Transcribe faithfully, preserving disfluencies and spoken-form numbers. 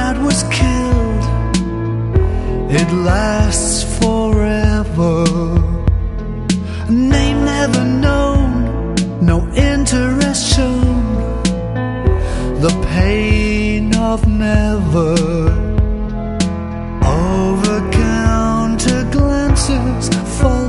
that was killed, it lasts forever. A name never known, no interest shown, the pain of never. Over-counter glances fall